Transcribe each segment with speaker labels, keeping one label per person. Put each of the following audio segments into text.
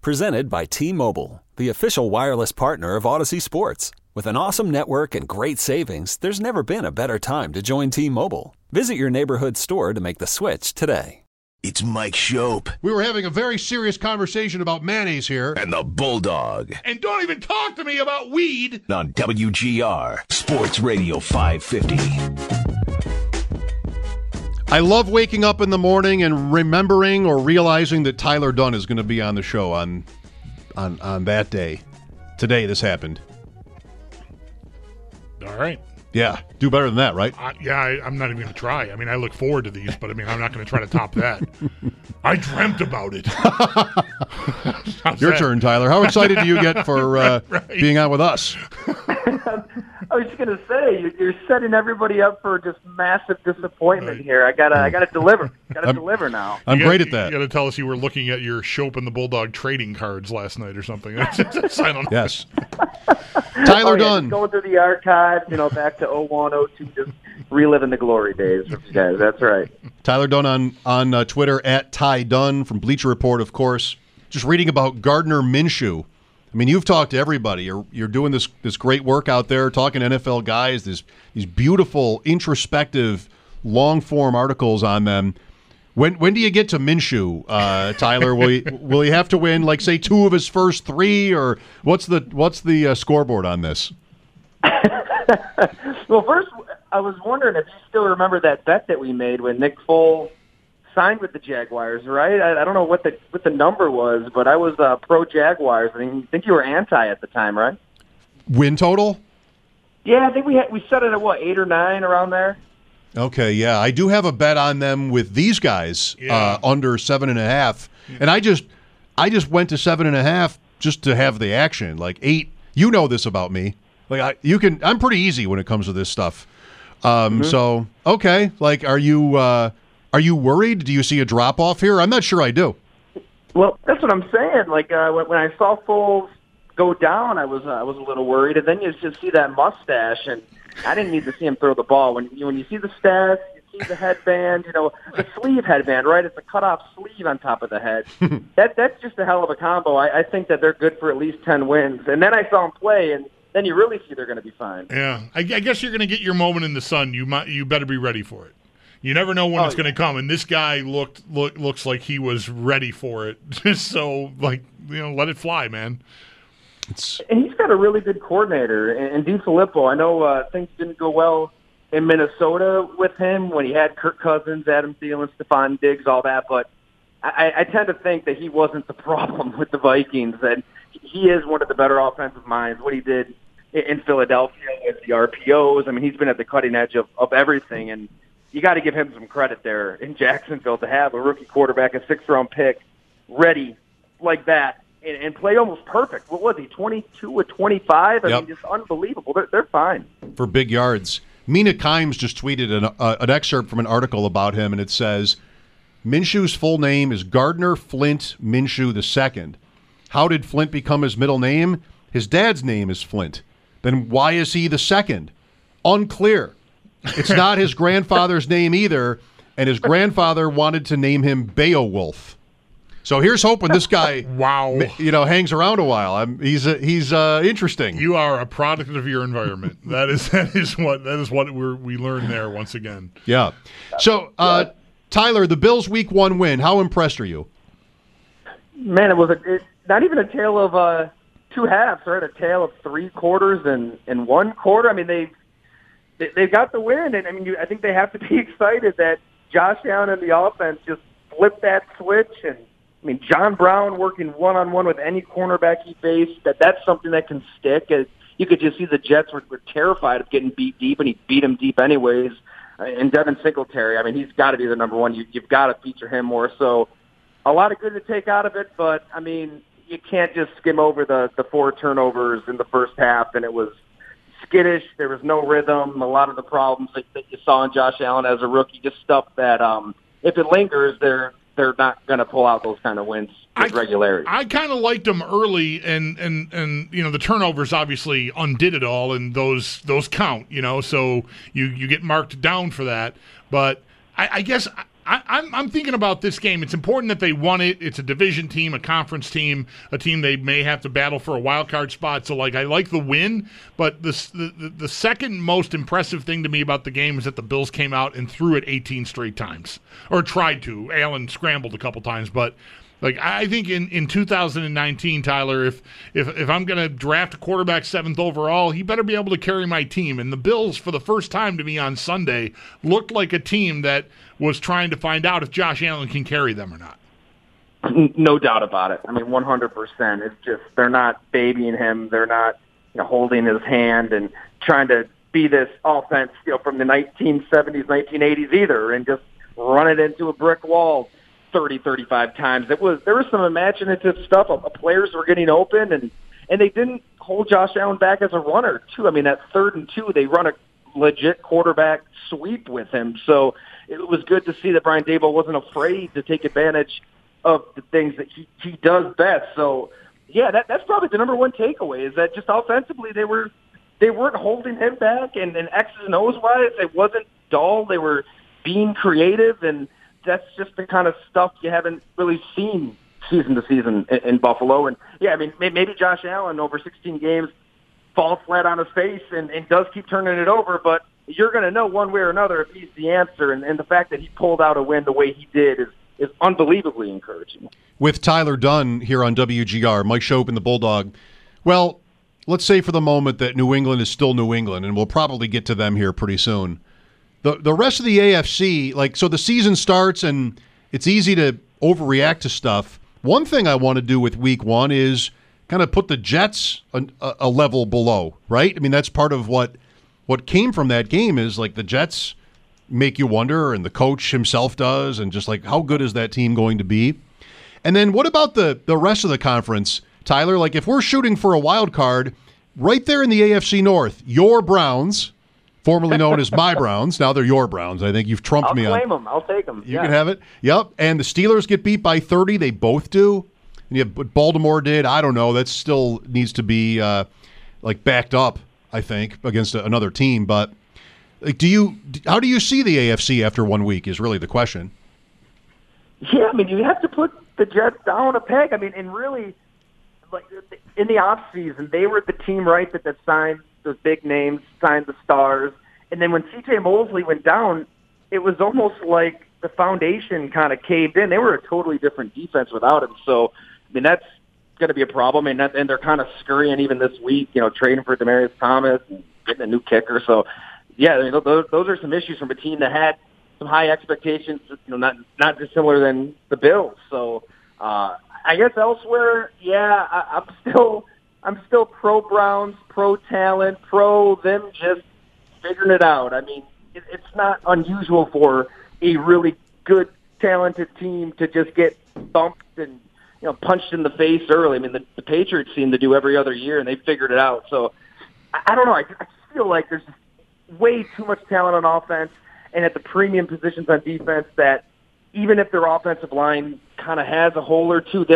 Speaker 1: Presented by T-Mobile, the official wireless partner of Odyssey Sports. With an awesome network and great savings, there's never been a better time to join T-Mobile. Visit your neighborhood store to make the switch today.
Speaker 2: It's Mike Shope.
Speaker 3: We were having a very serious conversation about mayonnaise here.
Speaker 2: And the Bulldog.
Speaker 4: And don't even talk to me about weed.
Speaker 2: On WGR, Sports Radio 550.
Speaker 3: I love waking up in the morning and remembering or realizing that Tyler Dunne is going to be on the show on that day. Today, this happened.
Speaker 4: All right.
Speaker 3: Yeah, do better than that, right?
Speaker 4: I'm not even going to try. I mean, I look forward to these, but I mean, I'm not going to try to top that. I dreamt about it.
Speaker 3: Your turn, Tyler. How excited do you get for right. being on with us?
Speaker 5: I was just going to say, you're setting everybody up for just massive disappointment here. I gotta deliver. Deliver now.
Speaker 3: I'm great at that.
Speaker 4: You got to tell us you were looking at your Shope and the Bulldog trading cards last night or something. I don't know.
Speaker 3: Yes. Tyler Dunne.
Speaker 5: Going through the archives, back to 01, 02, just reliving the glory days with you guys. That's right.
Speaker 3: Tyler Dunne on Twitter, at Ty Dunne from Bleacher Report, of course. Just reading about Gardner Minshew. I mean, you've talked to everybody. You're doing this great work out there, talking to NFL guys, these beautiful, introspective, long-form articles on them. When do you get to Minshew, Tyler? Will he have to win, like, say, 2 of his first 3, or what's the scoreboard on this?
Speaker 5: Well, first, I was wondering if you still remember that bet that we made when Nick Foles signed with the Jaguars, right? I don't know what the number was, but I was pro Jaguars. I think you were anti at the time, right?
Speaker 3: Win total?
Speaker 5: Yeah, I think we set it at 8 or 9 around there.
Speaker 3: Okay, yeah, I do have a bet on them with these guys under 7.5, and I just went to 7.5 just to have the action. Like 8, you know this about me. Like I'm pretty easy when it comes to this stuff. So okay, like are you worried? Do you see a drop off here? I'm not sure I do.
Speaker 5: Well, that's what I'm saying. Like when I saw Foles go down, I was a little worried, and then you just see that mustache, and I didn't need to see him throw the ball. When you see the stats, you see the headband, the sleeve headband, right? It's a cut-off sleeve on top of the head. That's just a hell of a combo. I think that they're good for at least 10 wins. And then I saw him play, and then you really see they're going to be fine.
Speaker 4: Yeah, I guess you're going to get your moment in the sun. You better be ready for it. You never know when it's going to come, and this guy looks like he was ready for it. So, let it fly, man.
Speaker 5: And he's got a really good coordinator, and DeFilippo. I know things didn't go well in Minnesota with him when he had Kirk Cousins, Adam Thielen, Stephon Diggs, all that, but I tend to think that he wasn't the problem with the Vikings, and he is one of the better offensive minds. What he did in Philadelphia with the RPOs, I mean, he's been at the cutting edge of everything, and you got to give him some credit there in Jacksonville to have a rookie quarterback, a 6th-round pick, ready like that. And play almost perfect. What was he, 22 or 25? I mean, just unbelievable. They're fine.
Speaker 3: For big yards. Mina Kimes just tweeted an excerpt from an article about him, and it says, Minshew's full name is Gardner Flint Minshew II. How did Flint become his middle name? His dad's name is Flint. Then why is he the second? Unclear. It's not his grandfather's name either, and his grandfather wanted to name him Beowulf. So here's hoping this guy, hangs around a while. He's interesting.
Speaker 4: You are a product of your environment. That is what we learned there once again.
Speaker 3: Yeah. So Tyler, the Bills' Week 1 win. How impressed are you?
Speaker 5: Man, it was not even a tale of 2 halves, right? A tale of 3 quarters and 1 quarter. I mean, they've got the win, and I mean, I think they have to be excited that Josh Allen and the offense just flipped that switch. And I mean, John Brown working one-on-one with any cornerback he faced, that's something that can stick. You could just see the Jets were terrified of getting beat deep, and he beat them deep anyways. And Devin Singletary, I mean, he's got to be the number one. You've got to feature him more. So a lot of good to take out of it, but, I mean, you can't just skim over the 4 turnovers in the first half, and it was skittish. There was no rhythm. A lot of the problems that you saw in Josh Allen as a rookie, just stuff that if it lingers, they're not going to pull out those kind of wins with regularity.
Speaker 4: I kind of liked them early, and the turnovers obviously undid it all, and those count, so you get marked down for that. But I guess I'm thinking about this game. It's important that they won it. It's a division team, a conference team, a team they may have to battle for a wild card spot. So, I like the win. But the second most impressive thing to me about the game is that the Bills came out and threw it 18 straight times, or tried to. Allen scrambled a couple times, but. I think in 2019, Tyler, if I'm going to draft a quarterback 7th overall, he better be able to carry my team. And the Bills, for the first time to me on Sunday, looked like a team that was trying to find out if Josh Allen can carry them or not.
Speaker 5: No doubt about it. I mean, 100%. It's just they're not babying him. They're not holding his hand and trying to be this offense from the 1970s, 1980s either, and just run it into a brick wall 30, 35 times. There was some imaginative stuff. Players were getting open, and they didn't hold Josh Allen back as a runner, too. I mean, that 3rd and 2, they run a legit quarterback sweep with him. So it was good to see that Brian Daboll wasn't afraid to take advantage of the things that he does best. So, yeah, that's probably the number one takeaway, is that just offensively they weren't holding him back, and X's and O's wise, it wasn't dull. They were being creative, and that's just the kind of stuff you haven't really seen season to season in Buffalo. And, yeah, I mean, maybe Josh Allen over 16 games falls flat on his face and does keep turning it over, but you're going to know one way or another if he's the answer. And the fact that he pulled out a win the way he did is unbelievably encouraging.
Speaker 3: With Tyler Dunn here on WGR, Mike Schopp and the Bulldog. Well, let's say for the moment that New England is still New England, and we'll probably get to them here pretty soon. The rest of the AFC, so the season starts and it's easy to overreact to stuff. One thing I want to do with week 1 is kind of put the Jets a level below, right? I mean, that's part of what came from that game is the Jets make you wonder, and the coach himself does, and just how good is that team going to be? And then what about the rest of the conference, Tyler? If we're shooting for a wild card, right there in the AFC North, your Browns, formerly known as my Browns. Now they're your Browns. I think you've trumped me on.
Speaker 5: I'll claim them. I'll take them.
Speaker 3: You can have it. Yep. And the Steelers get beat by 30. They both do. And what Baltimore did, I don't know. That still needs to be backed up, I think, against another team. But how do you see the AFC after 1 week is really the question.
Speaker 5: Yeah, I mean, you have to put the Jets down a peg. I mean, and really, in the offseason, they were the team, right, that signed those big names, signed the stars. And then when C.J. Mosley went down, it was almost like the foundation kind of caved in. They were a totally different defense without him. So, I mean, that's going to be a problem. And they're kind of scurrying even this week, trading for Demaryius Thomas and getting a new kicker. So, yeah, those are some issues from a team that had some high expectations, not dissimilar than the Bills. So, I guess elsewhere, yeah, I'm still pro Browns, pro talent, pro them just figuring it out. I mean, it's not unusual for a really good, talented team to just get bumped and punched in the face early. I mean, the Patriots seem to do every other year, and they figured it out. So I don't know. I just feel like there's way too much talent on offense and at the premium positions on defense that even if their offensive line kind of has a hole or two,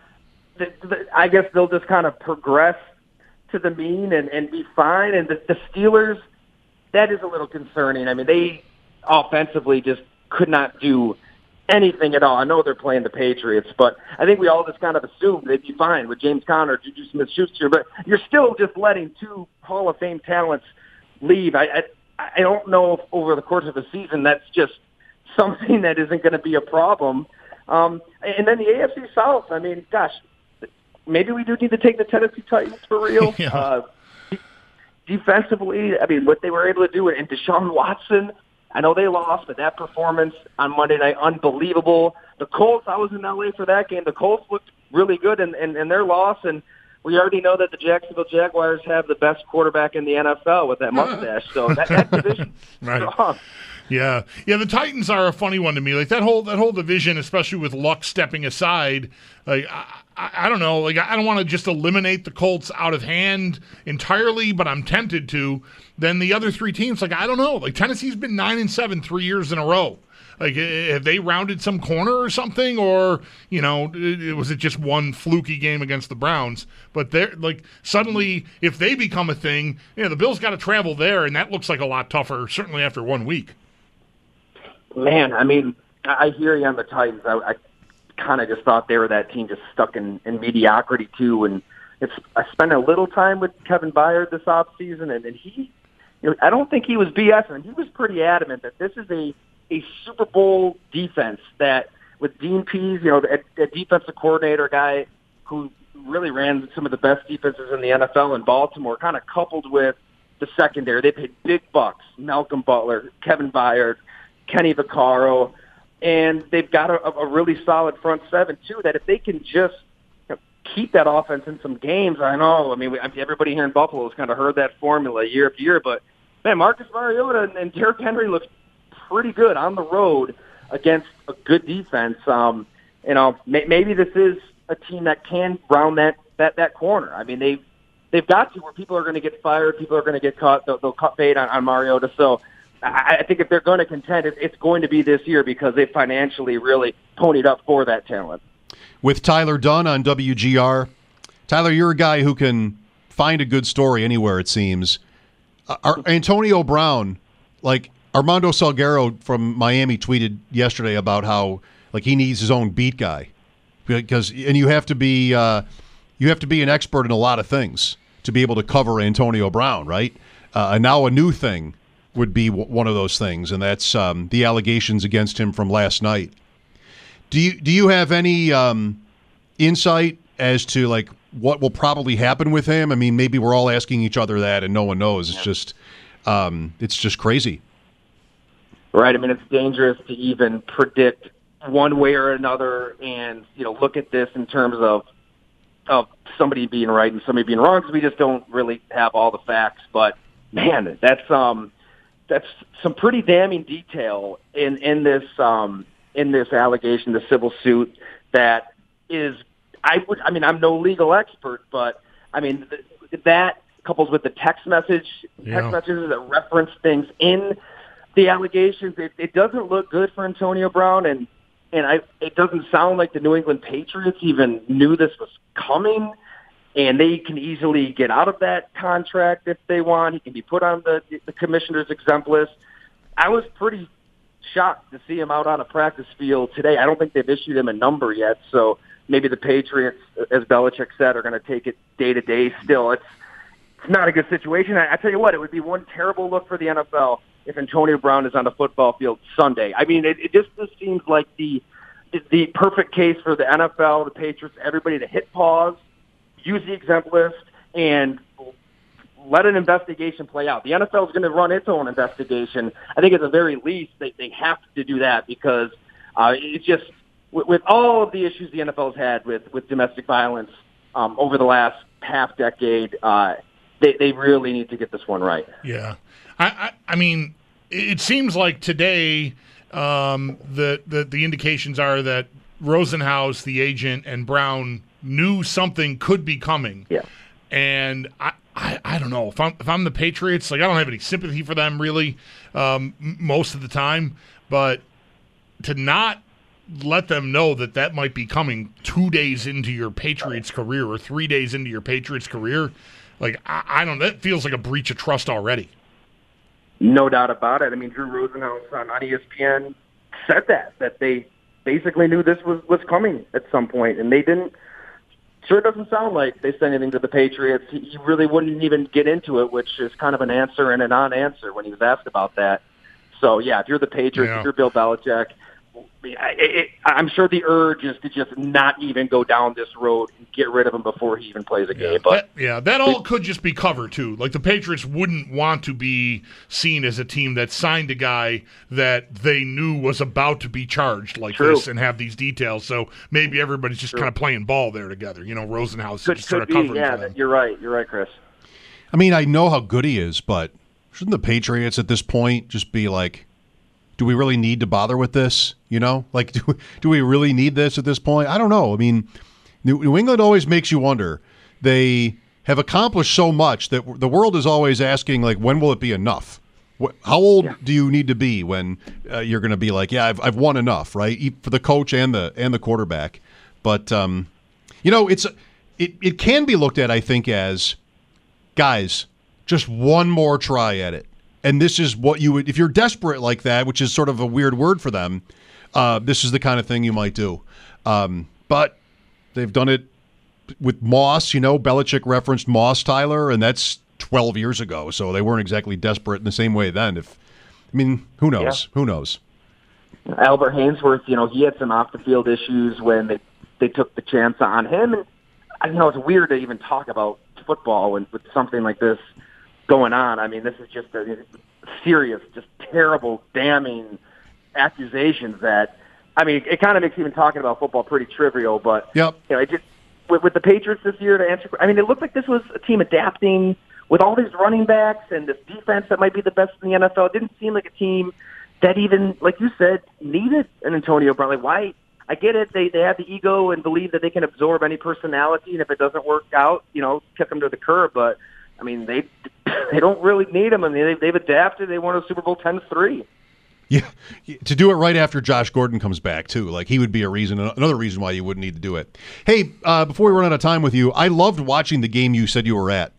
Speaker 5: I guess they'll just kind of progress to the mean and be fine. And the Steelers, that is a little concerning. I mean, they offensively just could not do anything at all. I know they're playing the Patriots, but I think we all just kind of assumed they'd be fine with James Conner, Juju Smith-Schuster, but you're still just letting 2 Hall of Fame talents leave. I don't know if over the course of the season that's just something that isn't going to be a problem. And then the AFC South, I mean, gosh, maybe we do need to take the Tennessee Titans for real.
Speaker 4: Yeah.
Speaker 5: Defensively, I mean, what they were able to do, and Deshaun Watson, I know they lost, but that performance on Monday night, unbelievable. The Colts, I was in L.A. for that game. The Colts looked really good in their loss, and we already know that the Jacksonville Jaguars have the best quarterback in the NFL with that mustache. So that division's strong.
Speaker 4: Yeah. The Titans are a funny one to me. That whole division, especially with Luck stepping aside. I don't know. I don't want to just eliminate the Colts out of hand entirely, but I'm tempted to. Then the other 3 teams, I don't know. Tennessee's been 9-7 3 years in a row. Have they rounded some corner or something, or was it just one fluky game against the Browns? But they're suddenly, if they become a thing, the Bills got to travel there, and that looks like a lot tougher, certainly after 1 week.
Speaker 5: Man, I mean, I hear you on the Titans. I kind of just thought they were that team just stuck in mediocrity too. And I spent a little time with Kevin Byard this offseason, and he, I don't think he was BSing. He was pretty adamant that this is a Super Bowl defense that with Dean Pease, a defensive coordinator guy who really ran some of the best defenses in the NFL in Baltimore, kind of coupled with the secondary. They paid big bucks, Malcolm Butler, Kevin Byard, Kenny Vaccaro, and they've got a really solid front seven, too, that if they can just keep that offense in some games, I know, everybody here in Buffalo has kind of heard that formula year after year, but, man, Marcus Mariota and Derrick Henry look pretty good on the road against a good defense. Maybe this is a team that can round that corner. I mean, they've got to where people are going to get fired, people are going to get caught. They'll cut bait on Mariota. So I think if they're going to contend, it's going to be this year because they financially really ponied up for that talent.
Speaker 3: With Tyler Dunn on WGR. Tyler, you're a guy who can find a good story anywhere, it seems. Antonio Brown, like Armando Salguero from Miami tweeted yesterday about how he needs his own beat guy. And you have to be an expert in a lot of things to be able to cover Antonio Brown, right? And now a new thing would be one of those things, and that's the allegations against him from last night. Do you have any insight as to what will probably happen with him? I mean, maybe we're all asking each other that, and no one knows. It's just crazy,
Speaker 5: right? I mean, it's dangerous to even predict one way or another, and look at this in terms of somebody being right and somebody being wrong, because we just don't really have all the facts. But man, that's some pretty damning detail in this allegation, the civil suit that is. I'm no legal expert, but that coupled with the text messages that reference things in the allegations, it doesn't look good for Antonio Brown, and it doesn't sound like the New England Patriots even knew this was coming, and they can easily get out of that contract if they want. He can be put on the commissioner's exempt list. I was pretty shocked to see him out on a practice field today. I don't think they've issued him a number yet, so maybe the Patriots, as Belichick said, are going to take it day to day still. It's not a good situation. I tell you what, it would be one terrible look for the NFL if Antonio Brown is on the football field Sunday. I mean, it just seems like the perfect case for the NFL, the Patriots, everybody to hit pause, use the exempt list, and let an investigation play out. The NFL is going to run its own investigation. I think at the very least they have to do that because it's just with all of the issues the NFL has had with domestic violence over the last half decade, they really need to get this one right.
Speaker 4: Yeah. I mean, it seems like today the indications are that Rosenhaus, the agent, and Brown knew something could be coming.
Speaker 5: Yeah.
Speaker 4: And I don't know. If I'm the Patriots, I don't have any sympathy for them really most of the time. But to not let them know that might be coming 2 days into your Patriots career or 3 days into your Patriots career, I don't know. That feels like a breach of trust already.
Speaker 5: No doubt about it. I mean, Drew Rosenhaus on ESPN said that they basically knew this was coming at some point, and they didn't. Sure doesn't sound like they said anything to the Patriots. He really wouldn't even get into it, which is kind of an answer and a non-answer when he was asked about that. So, yeah, if you're the Patriots, if you're Bill Belichick, I'm sure the urge is to just not even go down this road and get rid of him before he even plays a game. But
Speaker 4: that all could just be cover, too. The Patriots wouldn't want to be seen as a team that signed a guy that they knew was about to be charged this and have these details. So maybe everybody's just kind of playing ball there together. Rosenhaus
Speaker 5: could
Speaker 4: just sort of
Speaker 5: be,
Speaker 4: covering
Speaker 5: yeah,
Speaker 4: for them.
Speaker 5: You're right, Chris.
Speaker 3: I mean, I know how good he is, but shouldn't the Patriots at this point just be like, do we really need to bother with this? Do we really need this at this point? I don't know. I mean, New England always makes you wonder. They have accomplished so much that the world is always asking, when will it be enough? How old do you need to be when you're going to be I've won enough, right? For the coach and the quarterback. But it can be looked at, I think, as guys, just one more try at it. And this is what you would, if you're desperate like that, which is sort of a weird word for them, this is the kind of thing you might do. But they've done it with Moss. Belichick referenced Moss, Tyler, and that's 12 years ago. So they weren't exactly desperate in the same way then. Who knows?
Speaker 5: Yeah.
Speaker 3: Who knows?
Speaker 5: Albert Hainsworth, he had some off-the-field issues when they took the chance on him. And, it's weird to even talk about football with something like this going on. This is just a serious, just terrible, damning accusations that, it kind of makes even talking about football pretty trivial. But,
Speaker 3: yep.
Speaker 5: It just with the Patriots this year, to answer, it looked like this was a team adapting with all these running backs and this defense that might be the best in the NFL. It didn't seem like a team that even, like you said, needed an Antonio Brown. Like, why? I get it. They have the ego and believe that they can absorb any personality, and if it doesn't work out, kick them to the curb. But, they don't really need him. They've adapted. They won a Super Bowl 10-3.
Speaker 3: Yeah, to do it right after Josh Gordon comes back, too. Like, he would be another reason why you wouldn't need to do it. Hey, before we run out of time with you, I loved watching the game you said you were at.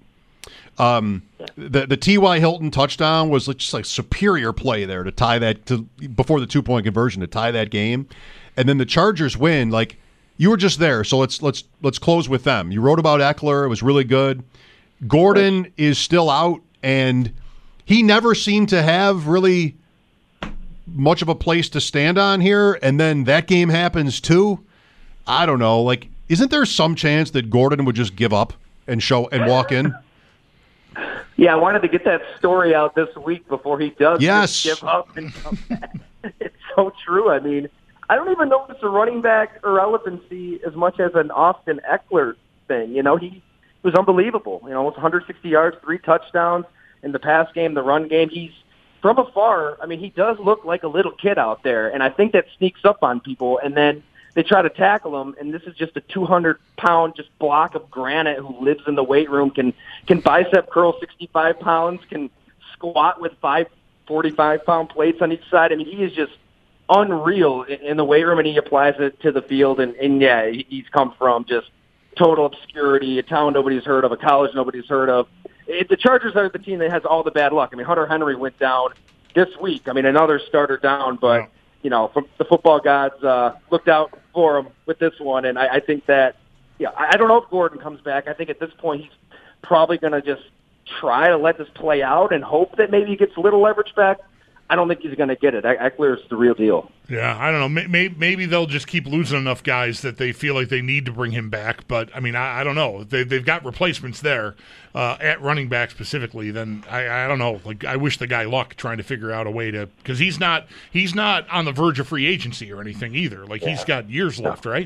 Speaker 3: The T.Y. Hilton touchdown was just like superior play there to tie that before the 2-point conversion to tie that game, and then the Chargers win. Like, you were just there, so let's close with them. You wrote about Eckler; it was really good. Gordon is still out, and he never seemed to have really much of a place to stand on here. And then that game happens too. I don't know. Like, isn't there some chance that Gordon would just give up and walk in?
Speaker 5: Yeah, I wanted to get that story out this week before he does
Speaker 3: just
Speaker 5: give up and come back. It's so true. I don't even know if it's a running back irrelevancy as much as an Austin Eckler thing. He was unbelievable. Almost 160 yards, 3 touchdowns in the pass game, the run game. He's from afar. He does look like a little kid out there, and I think that sneaks up on people. And then they try to tackle him, and this is just a 200-pound just block of granite who lives in the weight room, can bicep curl 65 pounds, can squat with 5 45-pound plates on each side. He is just unreal in the weight room, and he applies it to the field. And yeah, he's come from just total obscurity, a town nobody's heard of, a college nobody's heard of. The Chargers are the team that has all the bad luck. Hunter Henry went down this week. Another starter down, but, from the football gods looked out for him with this one. And I think that, I don't know if Gordon comes back. I think at this point he's probably going to just try to let this play out and hope that maybe he gets a little leverage back. I don't think he's going to get it. Eckler's the real deal.
Speaker 4: Yeah, I don't know. Maybe they'll just keep losing enough guys that they feel like they need to bring him back. But, I don't know. They've got replacements there at running back specifically. Then I don't know. Like, I wish the guy luck trying to figure out a way to – because he's not on the verge of free agency or anything either. Like, he's got years left, right?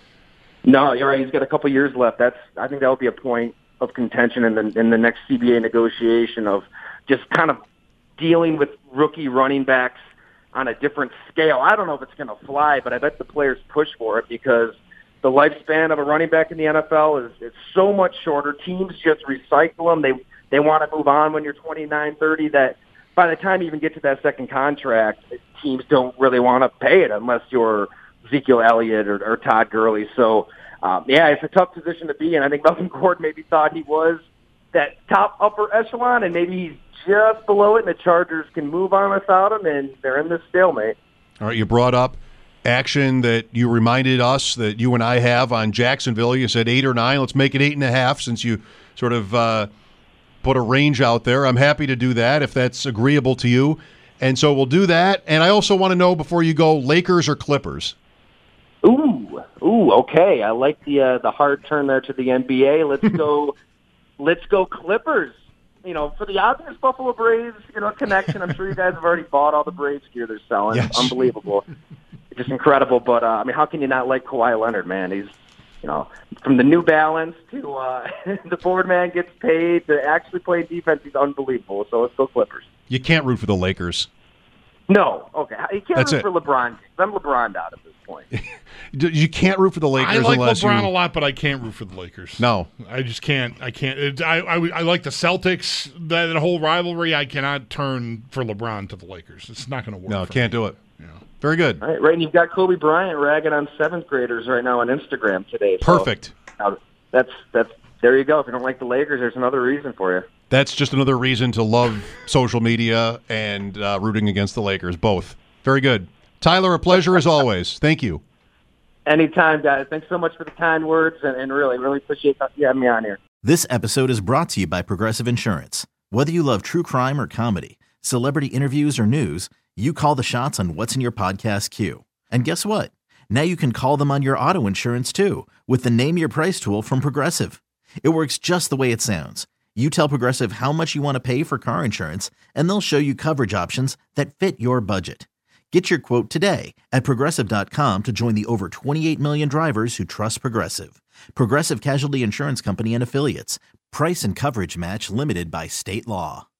Speaker 5: No, you're right. He's got a couple years left. I think that would be a point of contention in the next CBA negotiation of just kind of dealing with rookie running backs on a different scale. I don't know if it's going to fly, but I bet the players push for it because the lifespan of a running back in the NFL is so much shorter. Teams just recycle them. They want to move on when you're 29, 30, that by the time you even get to that second contract, teams don't really want to pay it unless you're Ezekiel Elliott or Todd Gurley. So, it's a tough position to be in. I think Melvin Gordon maybe thought he was that top upper echelon, and maybe he's just below it, and the Chargers can move on without him, and they're in this stalemate.
Speaker 3: All right, you brought up action that you reminded us that you and I have on Jacksonville. You said 8 or 9. Let's make it 8.5 since you sort of put a range out there. I'm happy to do that if that's agreeable to you. And so we'll do that. And I also want to know before you go, Lakers or Clippers?
Speaker 5: Ooh, okay. I like the hard turn there to the NBA. Let's go. Let's go Clippers. For the obvious Buffalo Braves, connection. I'm sure you guys have already bought all the Braves gear they're selling.
Speaker 3: Yes.
Speaker 5: Unbelievable. Just incredible. But, how can you not like Kawhi Leonard, man? He's, from the New Balance to the board man gets paid to actually play defense. He's unbelievable. So let's go Clippers.
Speaker 3: You can't root for the Lakers.
Speaker 5: No. Okay. You can't
Speaker 3: That's
Speaker 5: root
Speaker 3: it.
Speaker 5: for LeBron. I'm LeBron'd out at this point.
Speaker 3: You can't root for the Lakers
Speaker 4: I like
Speaker 3: unless
Speaker 4: LeBron
Speaker 3: you...
Speaker 4: a lot, but I can't root for the Lakers.
Speaker 3: No.
Speaker 4: I just can't. I can't. I like the Celtics, that whole rivalry. I cannot turn for LeBron to the Lakers. It's not going to work.
Speaker 3: No,
Speaker 4: for
Speaker 3: can't
Speaker 4: me.
Speaker 3: do it.
Speaker 4: Yeah.
Speaker 3: Very good.
Speaker 5: Right, and you've got Kobe Bryant ragging on 7th graders right now on Instagram today. So
Speaker 3: Perfect.
Speaker 5: that's there you go. If you don't like the Lakers, there's another reason for you.
Speaker 3: That's just another reason to love social media and rooting against the Lakers, both. Very good. Tyler, a pleasure as always. Thank you.
Speaker 5: Anytime, guys. Thanks so much for the kind words, and really, really appreciate you having me on here.
Speaker 6: This episode is brought to you by Progressive Insurance. Whether you love true crime or comedy, celebrity interviews or news, you call the shots on what's in your podcast queue. And guess what? Now you can call them on your auto insurance too with the Name Your Price tool from Progressive. It works just the way it sounds. You tell Progressive how much you want to pay for car insurance, and they'll show you coverage options that fit your budget. Get your quote today at Progressive.com to join the over 28 million drivers who trust Progressive. Progressive Casualty Insurance Company and Affiliates. Price and coverage match limited by state law.